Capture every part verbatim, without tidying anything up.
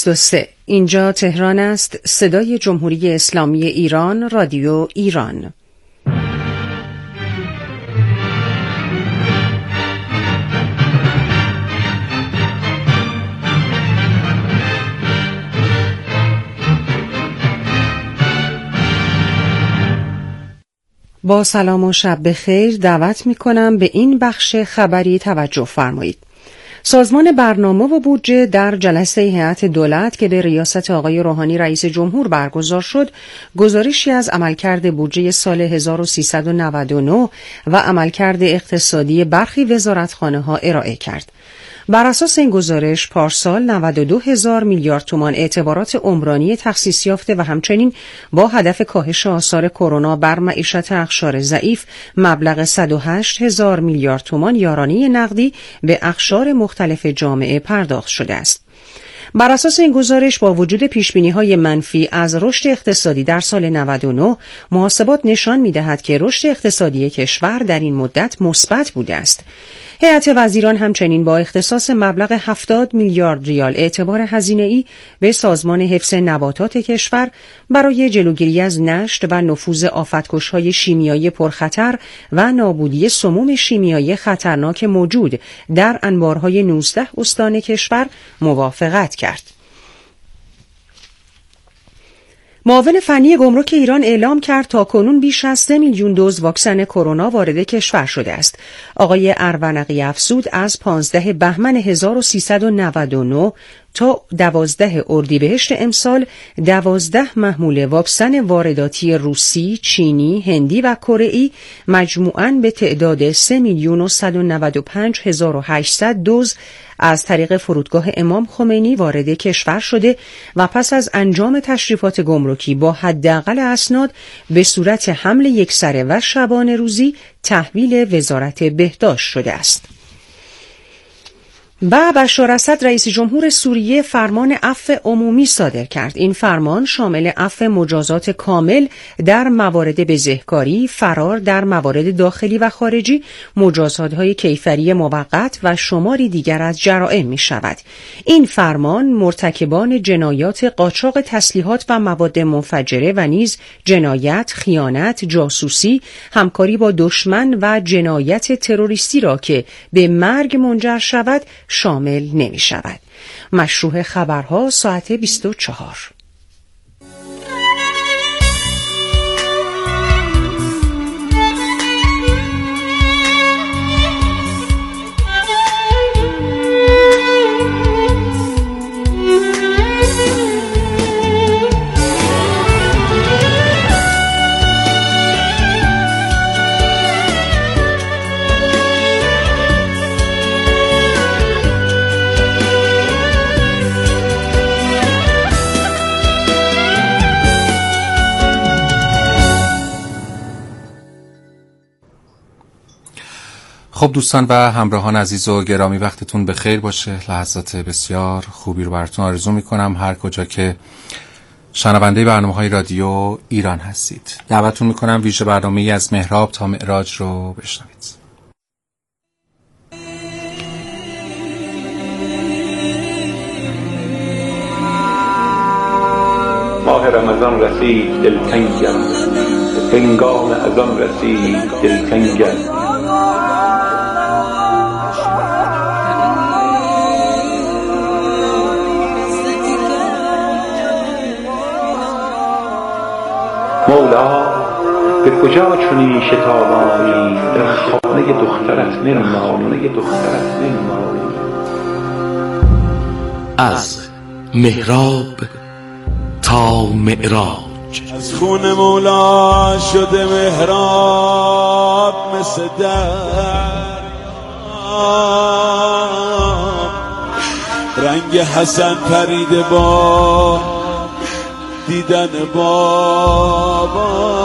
بیست و سه. اینجا تهران است. صدای جمهوری اسلامی ایران، رادیو ایران. با سلام و شب بخیر دعوت می کنم به این بخش خبری توجه فرمایید. سازمان برنامه و بودجه در جلسه هیئت دولت که به ریاست آقای روحانی رئیس جمهور برگزار شد، گزارشی از عملکرد بودجه سال هزار و سیصد و نود و نه و عملکرد اقتصادی برخی وزارتخانه‌ها ارائه کرد. بر اساس این گزارش پارسال نود و دو هزار میلیارد تومان اعتبارات عمرانی تخصیص یافته و همچنین با هدف کاهش آثار کرونا بر معیشت اقشار ضعیف مبلغ صد و هشت هزار میلیارد تومان یارانه نقدی به اقشار مختلف جامعه پرداخت شده است. بر اساس این گزارش با وجود پیشبینی‌های منفی از رشد اقتصادی در سال نود و نه، محاسبات نشان می‌دهد که رشد اقتصادی کشور در این مدت مثبت بوده است. هیئت وزیران همچنین با اختصاص مبلغ هفتاد میلیارد ریال اعتبار هزینه‌ای به سازمان حفظ نباتات کشور برای جلوگیری از نشت و نفوذ آفتکش‌های شیمیایی پرخطر و نابودی سموم شیمیایی خطرناک موجود در انبارهای نوزده استان کشور موافقت کرد. معاون فنی گمرک ایران اعلام کرد تاکنون بیش از سه میلیون دوز واکسن کرونا وارد کشور شده است. آقای ارونقی افزود از پانزده بهمن هزار و سیصد و نود و نه تا دوازده اردیبهشت امسال دوازده محمول واکسن وارداتی روسی، چینی، هندی و کره‌ای مجموعاً به تعداد سه میلیون و صد و نود و پنج هزار و هشتصد دوز از طریق فرودگاه امام خمینی وارد کشور شده و پس از انجام تشریفات گمرکی با حداقل اسناد به صورت حمل یکسره و شبانه روزی تحویل وزارت بهداشت شده است. و بشار اسد رئیس جمهور سوریه فرمان عفو عمومی صادر کرد. این فرمان شامل عفو مجازات کامل در موارد بزهکاری، فرار در موارد داخلی و خارجی، مجازات‌های کیفری موقت و شماری دیگر از جرائم می شود. این فرمان مرتکبان جنایات قاچاق تسلیحات و مواد منفجره و نیز جنایت، خیانت، جاسوسی، همکاری با دشمن و جنایت تروریستی را که به مرگ منجر شود شامل نمی شود. مشروع خبرها ساعت بیست و چهار. خب دوستان و همراهان عزیز و گرامی، وقتتون بخیر باشه. لحظات بسیار خوبی رو براتون آرزو میکنم هر کجا که شنونده برنامه‌های رادیو ایران هستید. دعوتتون میکنم ویژه برنامه‌ای از محراب تا معراج رو بشنوید. ماه رمضان رسید دلتنگم، هنگام اذان رسید دلتنگم. مولا به کجا چنین شتابانی در خانه دخترت ننمایی دخترت ننمایی. از محراب تا معراج، از خون مولا شده محراب مثل در، رنگ حسن پریده با دیدن بابا.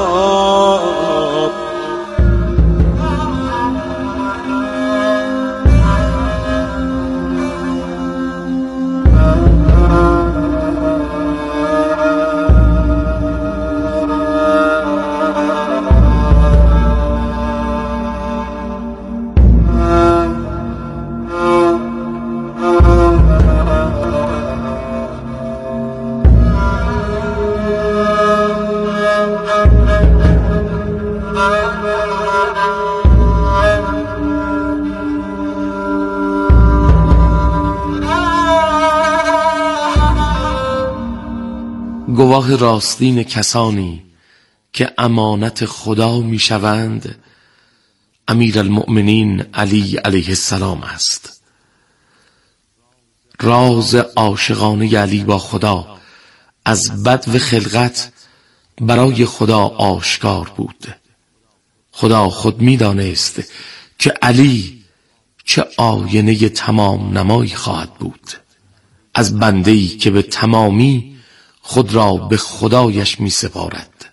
گواه راستین کسانی که امانت خدا می شوند امیر المؤمنین علی علیه السلام است. راز عاشقانه علی با خدا از بدو خلقت برای خدا آشکار بود. خدا خود می دانست که علی چه آینه تمام نمایی خواهد بود از بنده‌ای که به تمامی خود را به خدایش می سپارد.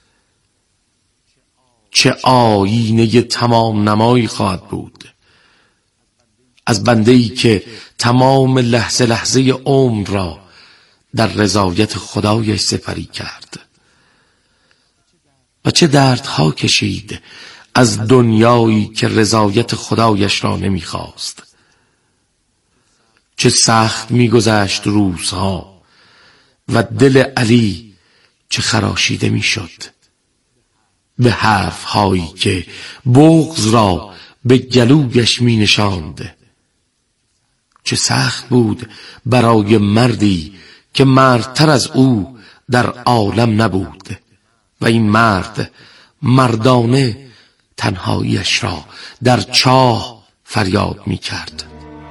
چه آینه تمام نمایی خواهد بود از بنده‌ای که تمام لحظه لحظه عمر را در رضایت خدایش سپری کرد و چه دردها کشید از دنیایی که رضایت خدایش را نمیخواست. چه سخت میگذشت روزها و دل علی چه خراشیده میشد به حرفهایی که بغض را به گلویش می نشاند. چه سخت بود برای مردی که مردتر از او در عالم نبود و این مرد مردانه تنهاییش را در چاه فریاد می کرد.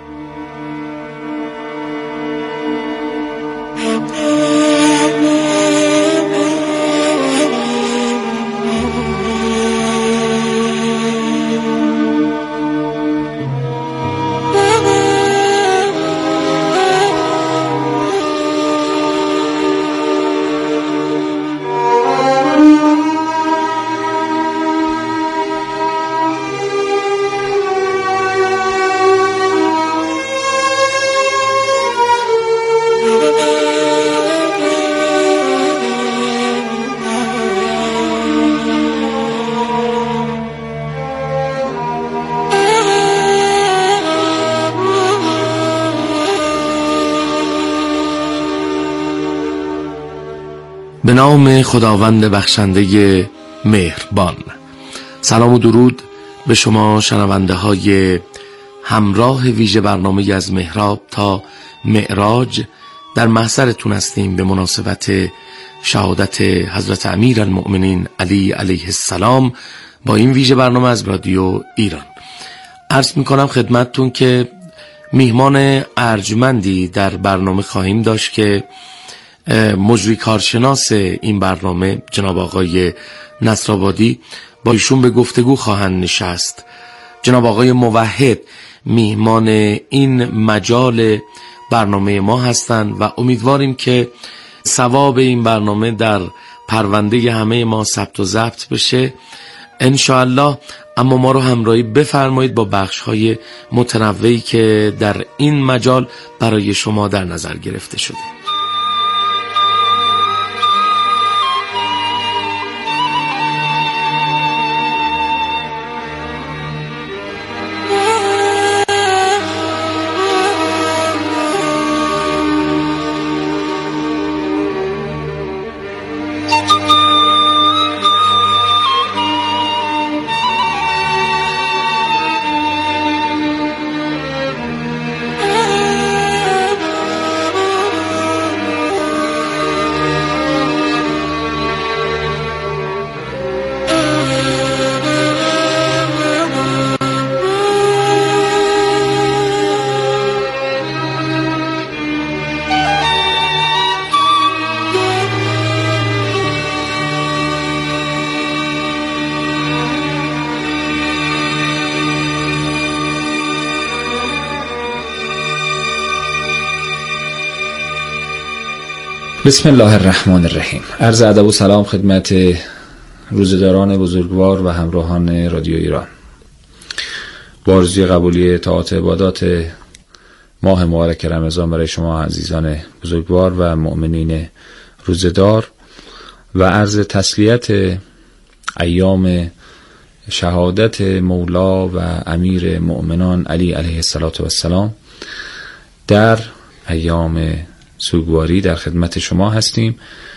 به نام خداوند بخشنده مهربان. سلام و درود به شما شنونده های همراه ویژه برنامه از محراب تا معراج. در محضرتون هستیم به مناسبت شهادت حضرت امیر المؤمنین علی علیه السلام با این ویژه برنامه از رادیو ایران. عرض میکنم خدمتتون که میهمان ارجمندی در برنامه خواهیم داشت که مجری کارشناس این برنامه جناب آقای نصرآبادی، با ایشون به گفتگو خواهند نشست. جناب آقای موحد میهمان این مجال برنامه ما هستند و امیدواریم که ثواب این برنامه در پرونده همه ما ثبت و ضبط بشه انشاءالله. اما ما رو همراهی بفرمایید با بخش‌های متنوعی که در این مجال برای شما در نظر گرفته شده. بسم الله الرحمن الرحیم. عرض ادب و سلام خدمت روزداران بزرگوار و همراهان رادیو ایران. با آرزوی قبولی طاعات عبادات ماه مبارک رمضان برای شما عزیزان بزرگوار و مؤمنین روزدار و عرض تسلیت ایام شهادت مولا و امیر مؤمنان علی علیه السلام در ایام سوگواری در خدمت شما هستیم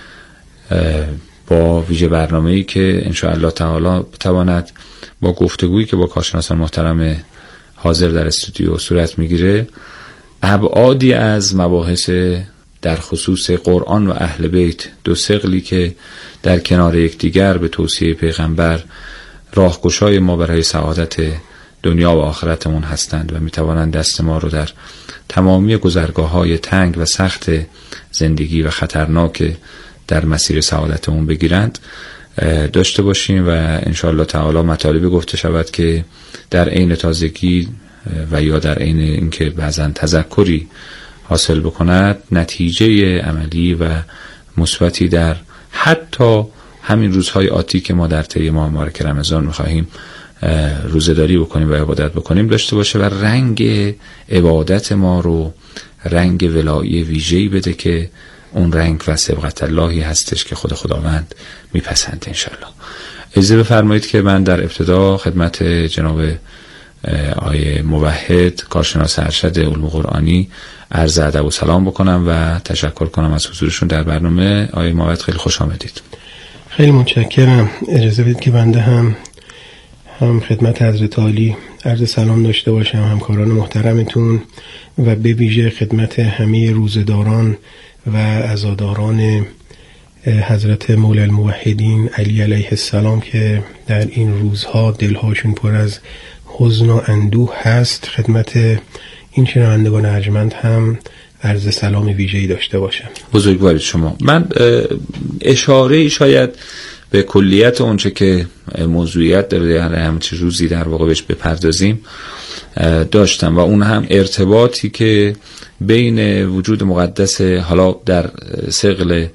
با ویژه برنامه‌ای که ان شاء الله تعالی بتواند با گفتگویی که با کارشناسان محترم حاضر در استودیو صورت میگیره ابعادی از مباحث در خصوص قرآن و اهل بیت، دو ثقلی که در کنار یکدیگر به توصیه پیغمبر راهگشای ما برای سعادت دنیا و آخرتمون هستند و میتوانند دست ما رو در تمامی گذرگاه‌های تنگ و سخت زندگی و خطرناک در مسیر سعادتمون بگیرند داشته باشیم و انشاءالله تعالی مطالبی گفته شود که در عین تازگی و یا در عین اینکه بعضن تذکری حاصل بکند نتیجه عملی و مثبتی در حتی همین روزهای آتی که ما در طی ماه مبارک رمضان می‌خواهیم روزه‌داری بکنیم و عبادت بکنیم داشته باشه و رنگ عبادت ما رو رنگ ولایی ویژه‌ای بده که اون رنگ و سبقت اللهی هستش که خود خداوند میپسند انشالله. اجازه بفرمایید که من در ابتدا خدمت جناب آقای موحد کارشناس ارشد علوم قرآنی عرض ادب و سلام بکنم و تشکر کنم از حضورشون در برنامه. آقای موحد خیلی خوش آمدید. خیلی متشکرم. اجازه بدید که بنده هم هم خدمت حضرت عالی عرض سلام داشته باشم، همکاران محترمتون و به ویژه خدمت همه روزداران و عزاداران حضرت مولا الموحدین علی علیه السلام که در این روزها دلهاشون پر از حزن و اندوه هست. خدمت این شنوندگان ارجمند هم عرض سلام ویژه‌ای داشته باشم. بزرگوارید شما. من اشاره شاید به کلیت اونچه که موضوعیت داره در همه روزی در واقع بهش بپردازیم داشتم و اون هم ارتباطی که بین وجود مقدس حالا در ثقل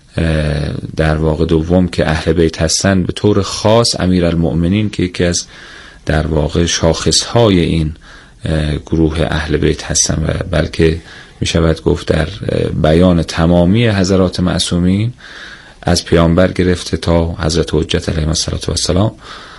در واقع دوم که اهل بیت هستن، به طور خاص امیرالمؤمنین که یکی از در واقع شاخصهای این گروه اهل بیت هستن و بلکه می شود گفت در بیان تمامی حضرات معصومین از پیامبر گرفته تا حضرت حجت علیه السلام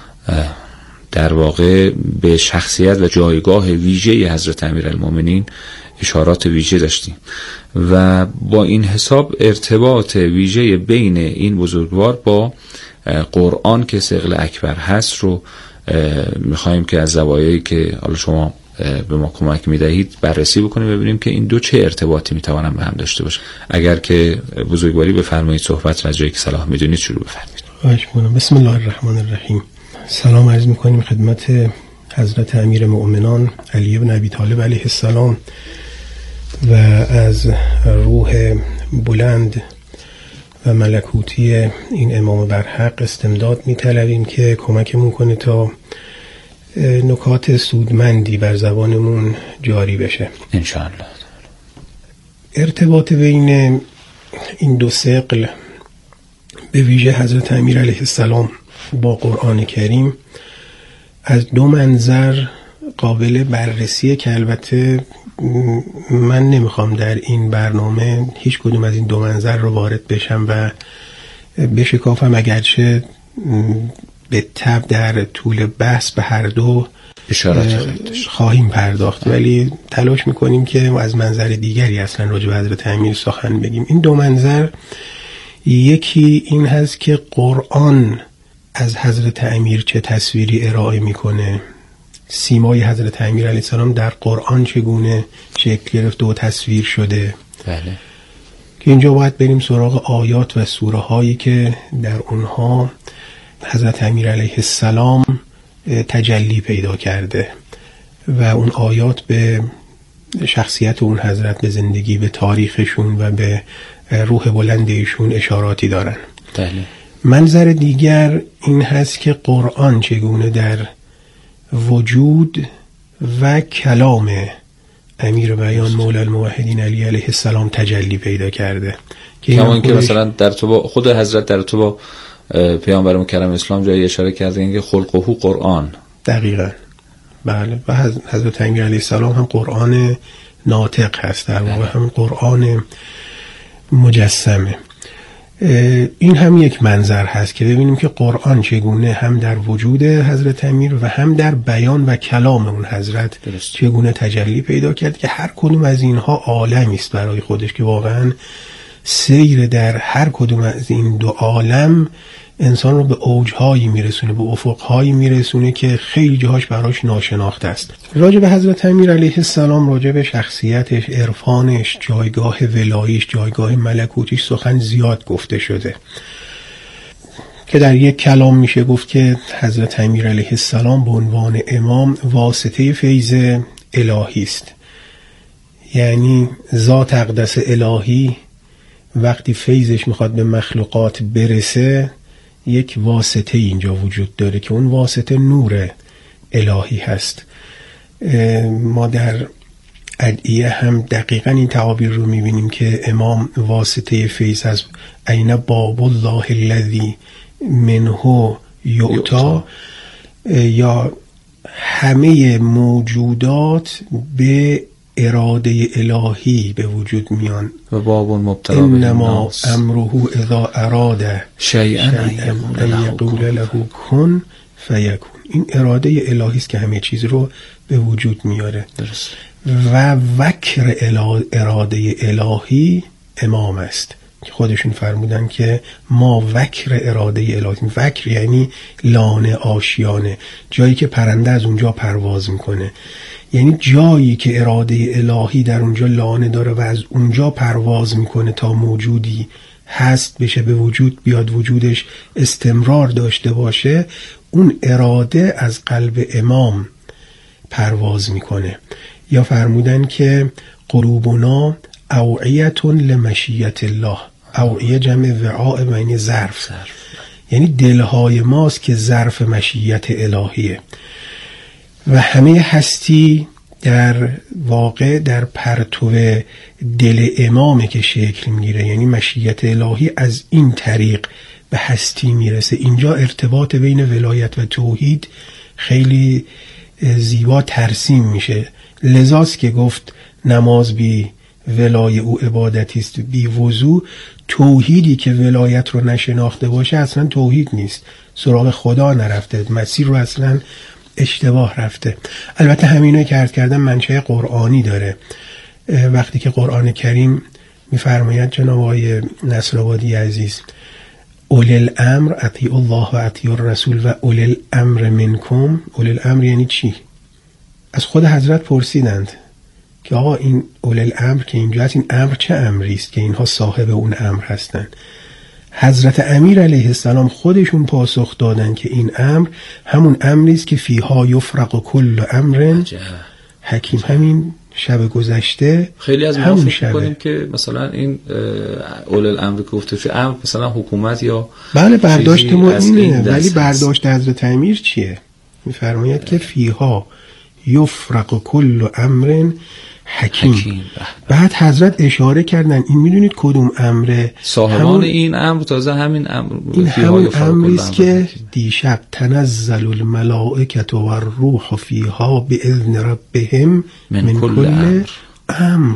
در واقع به شخصیت و جایگاه ویژه حضرت امیرالمؤمنین اشارات ویژه داشتیم و با این حساب ارتباط ویژه بین این بزرگوار با قرآن که ثقل اکبر هست رو میخوایم که از زوایایی که حالا شما به ما کمک میدهید بررسی بکنیم ببینیم که این دو چه ارتباطی میتوانن به هم داشته باشه. اگر که بزرگواری بفرمایید صحبت را جایی که صلاح میدونید شروع بفرمایید. خواهش می‌کنم. بسم الله الرحمن الرحیم. سلام عرض میکنیم خدمت حضرت امیر مؤمنان علی بن ابی طالب علیه السلام و از روح بلند و ملکوتی این امام برحق استمداد میطلبیم که کمکمون کنه تا نکات سودمندی بر زبانمون جاری بشه انشاءالله. ارتباط بین این دو ثقل به ویژه حضرت امیر علیه السلام با قرآن کریم از دو منظر قابل بررسیه که البته من نمیخوام در این برنامه هیچ کدوم از این دو منظر رو وارد بشم و بشکافم، اگرچه به طب در طول بحث به هر دو اشارات خواهیم پرداخت، ولی تلاش میکنیم که از منظر دیگری اصلا راجع به حضرت امیر سخن بگیم. این دو منظر یکی این هست که قرآن از حضرت امیر چه تصویری ارائه میکنه، سیمای حضرت امیر علیه السلام در قرآن چگونه شکل گرفته و تصویر شده. بله. که اینجا باید بریم سراغ آیات و سوره هایی که در اونها حضرت امیر علیه السلام تجلی پیدا کرده و اون آیات به شخصیت اون حضرت، به زندگی، به تاریخشون و به روح بلندشون اشاراتی دارن. بله. منظر دیگر این هست که قرآن چگونه در وجود و کلام امیر بیان مولا الموحدین علی علیه السلام تجلی پیدا کرده. کما اینکه مثلا در تو با خود حضرت در تو با پیامبر مکرم اسلام جایی اشاره کردن که خلقه قرآن. دقیقاً. بله. و حضرت امیر علیه السلام هم قرآن ناطق هست، در واقع هم قرآن مجسمه. این هم یک منظر هست که ببینیم که قرآن چگونه هم در وجود حضرت امیر و هم در بیان و کلام اون حضرت درست. چگونه تجلی پیدا کرد که هر کدوم از اینها عالمی است برای خودش که واقعا سیر در هر کدوم از این دو عالم انسان رو به اوجهایی میرسونه، به افقهایی میرسونه که خیلی جاهاش براش ناشناخته است. راجع به حضرت امیر علیه السلام، راجع به شخصیتش، عرفانش، جایگاه ولاییش، جایگاه ملکوتیش سخن زیاد گفته شده که در یک کلام میشه گفت که حضرت امیر علیه السلام به عنوان امام واسطه فیض الهی است. یعنی ذات اقدس الهی وقتی فیضش میخواد به مخلوقات برسه، یک واسطه اینجا وجود داره که اون واسطه نور الهی هست. ما در ادعیه هم دقیقا این تعابیر رو میبینیم که امام واسطه فیض از این باب الله الذی منه یعطا، یا همه موجودات به اراده الهی به وجود میان. و باب مبتلا به انما امره اذا اراد شیئا ان یقول له کن فیکون. این اراده الهی است که همه چیز رو به وجود میاره. درست. و وکر اراده الهی امام است که خودشون فرمودن که ما وکر اراده الهی. وکر یعنی لانه، آشیانه، جایی که پرنده از اونجا پرواز میکنه. یعنی جایی که اراده الهی در اونجا لانه داره و از اونجا پرواز میکنه تا موجودی هست بشه، به وجود بیاد، وجودش استمرار داشته باشه، اون اراده از قلب امام پرواز میکنه. یا فرمودن که قلوبنا اوعیه لمشیت الله. اوعیه جمع وعاء معنی ظرف، یعنی دلهای ماست که ظرف مشیت الهیه و همه هستی در واقع در پرتو دل امامه که شکل میگیره. یعنی مشیت الهی از این طریق به هستی میرسه. اینجا ارتباط بین ولایت و توحید خیلی زیبا ترسیم میشه. لذاست که گفت نماز بی ولای او عبادتی است بی وضو. توحیدی که ولایت رو نشناخته باشه اصلا توحید نیست، سراغ خدا نرفته، مسیر رو اصلا اشتباه رفته. البته همینو که عرض کردم منشأ قرآنی داره. وقتی که قرآن کریم میفرماید جناب آقای نصرآبادی عزیز اولی الامر اطیعوا الله و اطیعوا الرسول و اولی الامر منکم. اولی الامر یعنی چی؟ از خود حضرت پرسیدند که آقا این اولی الامر که اینجا هست، این امر چه امری است که اینها صاحب اون امر هستند؟ حضرت امیر علیه السلام خودشون پاسخ دادن که این امر همون امری است که فیها یفرق کل امر حکیم. همین شب گذشته خیلی از ما فکر می‌کنیم که مثلا این اول الامر که گفته شده امر مثلا حکومت یا بله برداشت ما اینه، ولی برداشت حضرت امیر چیه؟ می‌فرماید که فیها یفرق کل امر حکیم. حکیم. بعد حضرت اشاره کردن این میدونید کدوم امره؟ صاحبان همون این امر تازه همین امر این همون امری است که دیشب تنزل الملائکه و الروح فیها باذن ربهم من, من کل, کل امر, امر.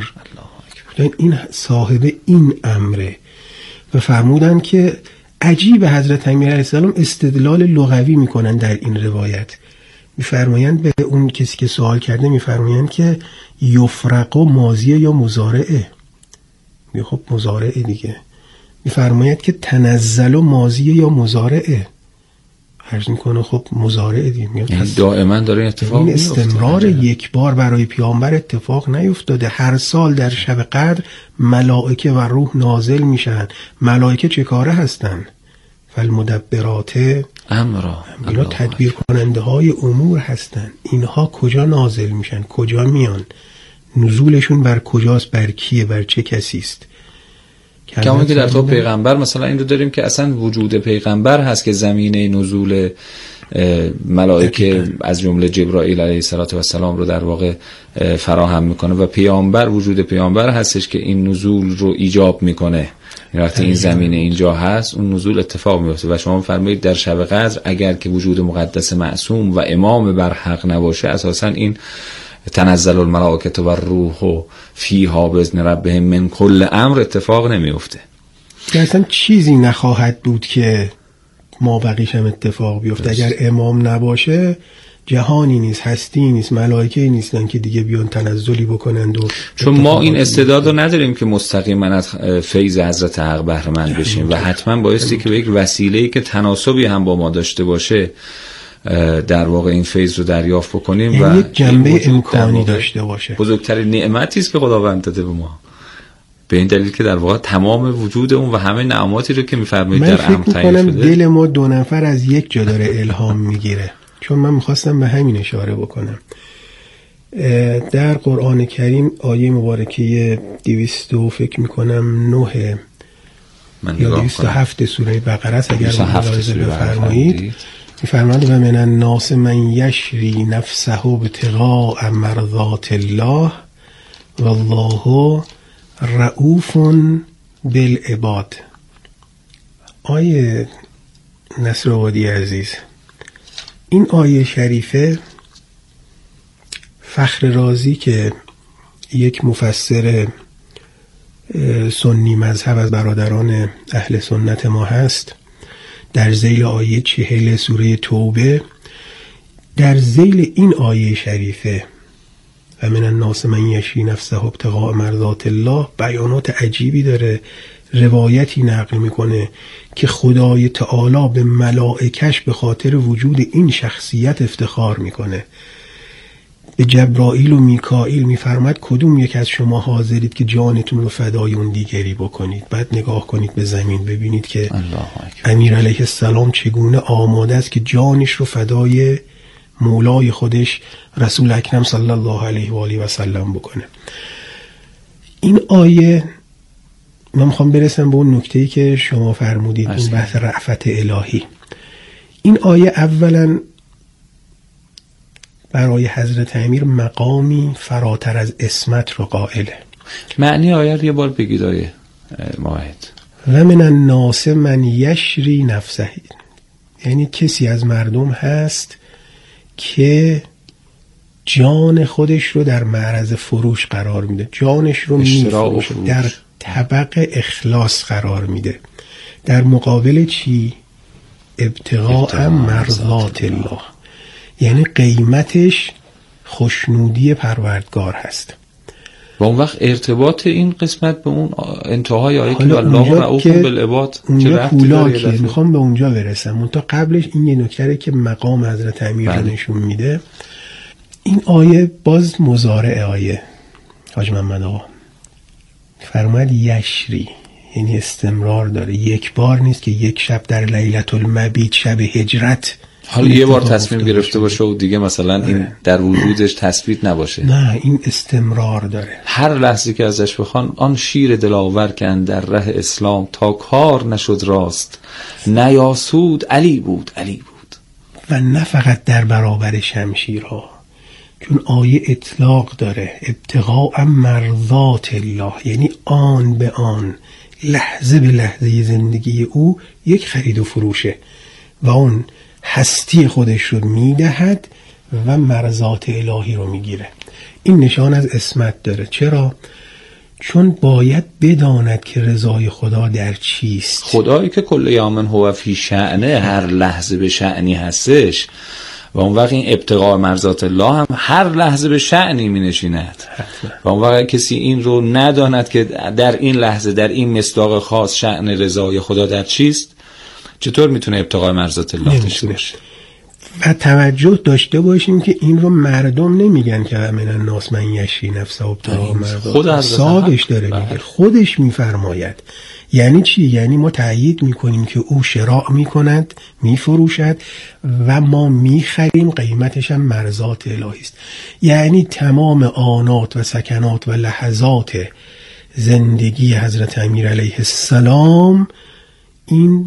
این صاحب این امره. و فرمودن که عجیب حضرت امیر علیه السلام استدلال لغوی میکنن در این روایت. میفرمایند به اون کسی که سوال کرده میفرمایند که یفرق ماضیه یا مضارعه. می خب مضارعه دیگه. میفرماید که تنزل ماضیه یا مضارعه. عرض میکنه خب مضارعه دیگه. یعنی دائما داره این اتفاق این استمرار یک بار برای پیامبر اتفاق نیفتاده. هر سال در شب قدر ملائکه و روح نازل میشن. ملائکه چه کاره هستن؟ فالمدبرات امرا. اینا تدبیر کننده های امور هستن. اینها کجا نازل میشن؟ کجا میان؟ نزولشون بر کجاست؟ بر کیه؟ بر چه کسی است؟ کما که در تو پیغمبر مثلا این رو داریم که اصلا وجود پیغمبر هست که زمینه نزول ملائکه دقیقا. از جمله جبرائیل علیه السلام رو در واقع فراهم میکنه و پیامبر، وجود پیامبر هستش که این نزول رو ایجاب میکنه. وقتی این زمینه اینجا هست اون نزول اتفاق میفته. و شما فرمایید در شب قدر اگر که وجود مقدس معصوم و امام بر حق نباشه اساسا این تنزل الملائکه و الروح فیها باذن ربهم من کل امر اتفاق نمیفته. اصلا چیزی نخواهد بود که ما بقیش هم اتفاق بیفته. اگر امام نباشه جهانی نیست، هستی نیست، ملائکه نیستن که دیگه بیان تنزلی بکنند. و چون ما این استعداد رو نداریم که مستقیما از فیض حضرت حق بهره مند بشیم و حتما بایستی که به یک وسیله‌ای که تناسبی هم با ما داشته باشه در واقع این فیض رو دریافت بکنیم یعنی و یک جنبه امکانی داشته باشه. بزرگترین نعمتی است که خداوند داده به ما، به این دلیل که در واقع تمام وجود اون و همه نعماتی رو که می‌فرمایید در امر تعیین شده. من فکر می‌کنم دل ما دو نفر از یک جا داره الهام میگیره، چون من می‌خواستم به همین اشاره بکنم. در قرآن کریم آیه مبارکه دویست و فکر می‌کنم نه یا دویست و هفت سوره بقره است، اگر ملاحظه بفرمایید، می‌فرماید و من الناس من یشری نفسه ابتغاء مرضات الله والله رؤوف بالعباد. آیه نصرآبادی عزیز، این آیه شریفه فخر رازی که یک مفسر سنی مذهب از برادران اهل سنت ما هست، در ذیل آیه چهل سوره توبه، در ذیل این آیه شریفه و من الناس من یشری نفسه ابتغاء مرضات الله بیانات عجیبی داره، روایتی نقل میکنه که خدای تعالی به ملائکش به خاطر وجود این شخصیت افتخار میکنه. به جبرائیل و میکائیل میفرماد کدوم یک از شما حاضرید که جانتون رو فدای اون دیگری بکنید؟ بعد نگاه کنید به زمین ببینید که امیر علیه السلام چگونه آماده است که جانش رو فدای مولای خودش رسول اکرم صلی الله علیه و آله و سلم بکنه. این آیه من میخوام برسم به اون نکته‌ای که شما فرمودید، این بحث رأفت الهی. این آیه اولا برای حضرت امیر مقامی فراتر از اسمت رو قائله. معنی آیه رو یه بار بگید آیه ماهد. و من الناس من یشری نفسه، یعنی کسی از مردم هست که جان خودش رو در معرض فروش قرار میده، جانش رو میفروشه، در طبق اخلاص قرار میده. در مقابل چی؟ ابتغاء مرضات الله، یعنی قیمتش خوشنودی پروردگار هست. و اون وقت ارتباط این قسمت به اون انتهای آیه که الله رؤوف بالعباد اونجا پولاکیه، میخوام به اونجا برسم. منتها قبلش این یه نکته که مقام حضرت امیر رو نشون میده. این آیه باز مضارع آیه حاج محمد آقا فرماید یشری، یعنی استمرار داره، یک بار نیست که یک شب در لیلة المبیت شب هجرت حالا یه بار تصمیم گرفته باشه و دیگه مثلا این در وجودش تثبیت نباشه. نه، این استمرار داره. هر لحظه که ازش بخوان آن شیر دلاور که اندر ره اسلام تا کار نشد راست، نیاسود علی بود علی بود. و نه فقط در برابر شمشیرها، چون آیه اطلاق داره، ابتغاء مرضات الله، یعنی آن به آن، لحظه به لحظه زندگی او یک خرید و فروشه و اون هستی خودش رو میدهد و مرضات الهی رو میگیره. این نشان از عصمت داره. چرا؟ چون باید بداند که رضای خدا در چیست. خدایی که کل یوم هو فی شأنه، هر لحظه به شأنی هستش و اون وقت این ابتغاء مرضات الله هم هر لحظه به شأنی می نشیند. و اون وقت کسی این رو نداند که در این لحظه در این مصداق خاص شأن رضای خدا در چیست، چطور میتونه ابتغاء مرضات الله داشته باشه؟ و توجه داشته باشیم که این رو مردم نمیگن که من الناس من یشری نفسه ابتغاء مرضات، خود صاحبش داره میگه، خودش میفرماید. یعنی چی؟ یعنی ما تأیید میکنیم که او شراء میکند، میفروشد و ما میخریم، قیمتش هم مرضات الهی است. یعنی تمام آنات و سکنات و لحظات زندگی حضرت امیر علیه السلام این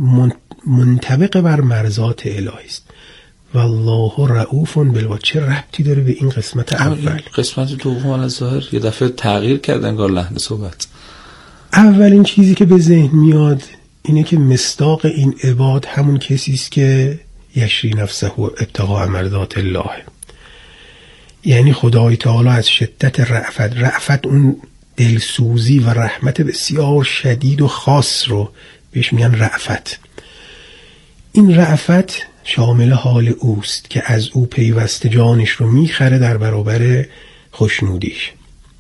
منطبق بر مرضات الهی است. والله رؤوف بالعباد. چه ربطی داره به این قسمت اول؟ قسمت دوم از ظاهر یه دفعه تغییر کرد انگار لحن صحبت. اولین چیزی که به ذهن میاد اینه که مصداق این عباد همون کسی است که یشری نفسه و ابتغاء مرضات الله، یعنی خدای تعالی از شدت رأفت، رأفت اون دلسوزی و رحمت بسیار شدید و خاص رو بهش میگن رأفت. این رأفت شامل حال اوست که از او پیوسته جانش رو میخره در برابر خوشنودیش.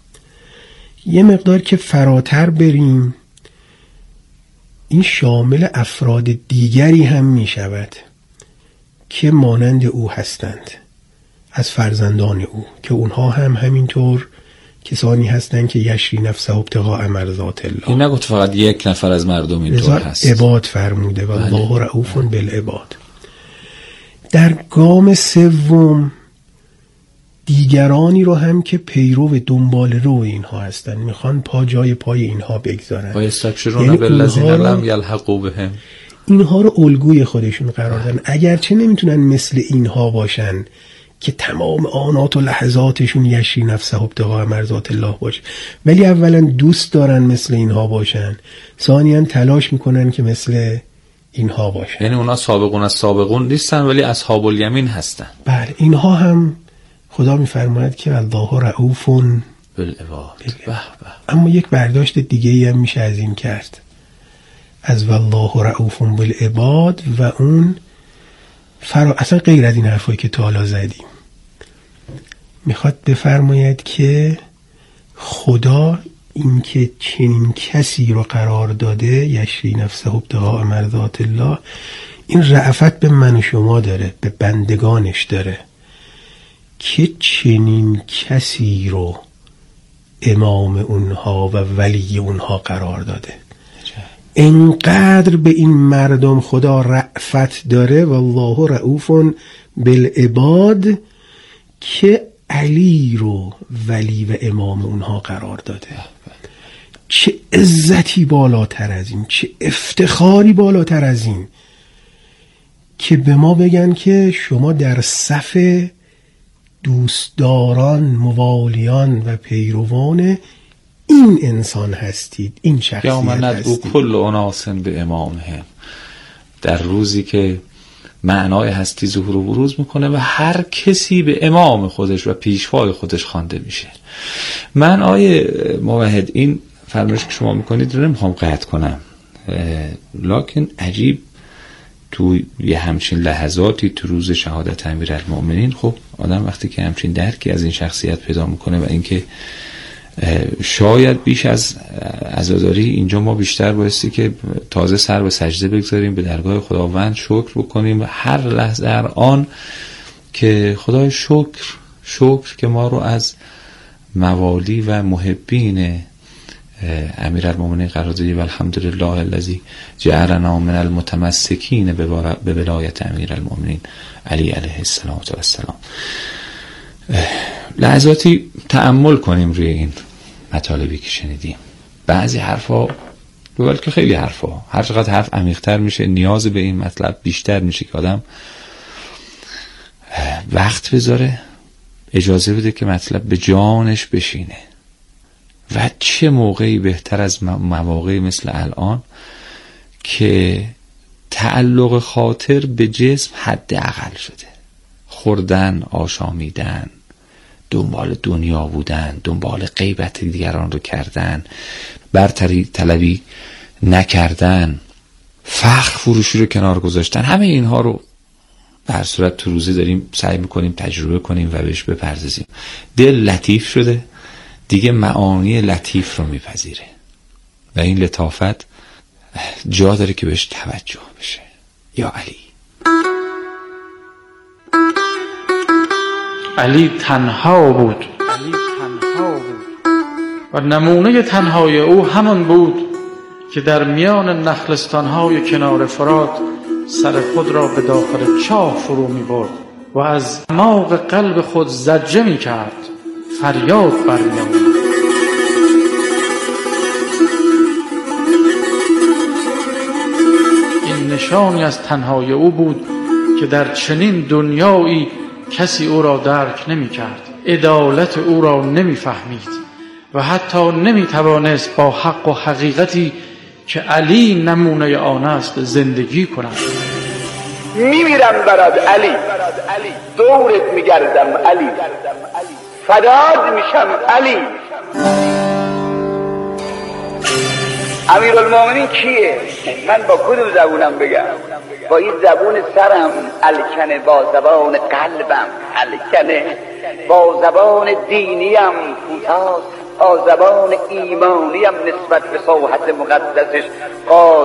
یه مقدار که فراتر بریم، این شامل افراد دیگری هم میشود که مانند او هستند از فرزندان او، که اونها هم همینطور کسانی هستند که یشری نفسه ابتغاء مرضات الله. این نگفت فقط یک نفر از مردم اینطور هست، عباد فرموده و الله رؤوف بالعباد. در گام سوم دیگرانی رو هم که پیرو دنبال رو اینها هستن، میخوان پا جای پای اینها بگذارن، و یستبشرون بالذین لم یلحقوا بهم، اینها رو الگوی خودشون قرار دادن. اگرچه نمیتونن مثل اینها باشن که تمام آنات و لحظاتشون یشری نفسه ابتغاء مرضات الله باشه، ولی اولا دوست دارن مثل اینها باشن، ثانیاً تلاش میکنن که مثل اینها باشن. یعنی اونا سابقون از سابقون نیستن ولی اصحاب الیمین هستن. بله، اینها هم خدا میفرماید که الله رؤوف بالعباد. اما یک برداشت دیگه ای هم میشه از این کرد، از والله رؤوف بالعباد، و اون فرا اصلا غیر از این حرفایی که تا حالا زدیم میخواد بفرماید که خدا این که چنین کسی رو قرار داده یشری نفسه ابتغاء مرضات الله، این رأفت به من و شما داره، به بندگانش داره که چنین کسی رو امام اونها و ولی اونها قرار داده. انقدر به این مردم خدا رأفت داره والله رؤوف بالعباد که علی رو ولی و امام اونها قرار داده. چه عزتی بالاتر از این، چه افتخاری بالاتر از این که به ما بگن که شما در صف دوستداران، موالیان و پیروان این انسان هستید، این شخصیت یا من ندعو هستید. کل اناس به امامهم، در روزی که معنای هستی ظهور و بروز میکنه و هر کسی به امام خودش و پیشوای خودش خوانده میشه. من آیه موحد این فرمایش که شما میکنید رو نمیخوام قطع کنم، لکن عجیب تو یه همچین لحظاتی تو روز شهادت امیرالمؤمنین، خب آدم وقتی که همچین درکی از این شخصیت پیدا میکنه و اینکه شاید بیش از عزاداری اینجا ما بیشتر بایستی که تازه سر به سجده بگذاریم، به درگاه خداوند شکر بکنیم هر لحظه هر آن که خدای شکر شکر که ما رو از موالی و محبین امیرالمؤمنین قرار دادی و الحمدلله الذی جعلنا من المتمسکین به ولایت امیرالمؤمنین علی علیه السلام و السلام. لحظاتی تأمل کنیم روی این مطالبی که شنیدیم. بعضی حرفا، بلکه خیلی حرفا، هر چقدر حرف عمیق‌تر میشه نیاز به این مطلب بیشتر میشه که آدم وقت بذاره، اجازه بده که مطلب به جانش بشینه. و چه موقعی بهتر از مواقعی مثل الان که تعلق خاطر به جسم حد اقل شده، خوردن، آشامیدن، دنبال دنیا بودن، دنبال غیبت دیگران رو کردن، برتری طلبی نکردن، فخر فروشی رو کنار گذاشتن، همه اینها رو به هر صورت تو روزی داریم سعی میکنیم تجربه کنیم و بهش بپردازیم. دل لطیف شده دیگه، معانی لطیف رو میپذیره و این لطافت جا داره که بهش توجه بشه. یا علی. علی تنها بود، علی تنها بود و نمونه تنهای او همان بود که در میان نخلستانهای کنار فرات سر خود را به داخل چاه فرو می برد و از عماق قلب خود زجه می کرد، فریاد برمی آمد. این نشانی از تنهای او بود که در چنین دنیایی کسی او را درک نمی کرد، عدالت او را نمی فهمید و حتی نمی توانست با حق و حقیقتی که علی نمونه آن است زندگی کند. می میرم برات علی، دورت می گردم علی، فداد میشم علی. امیرالمومنین کیه؟ من با کدوم زبونم بگم؟ با این زبون سرم الکنه، با زبان قلبم الکنه، با زبان دینیم کوتاه، با زبان ایمانیم نسبت به ساحت مقدسش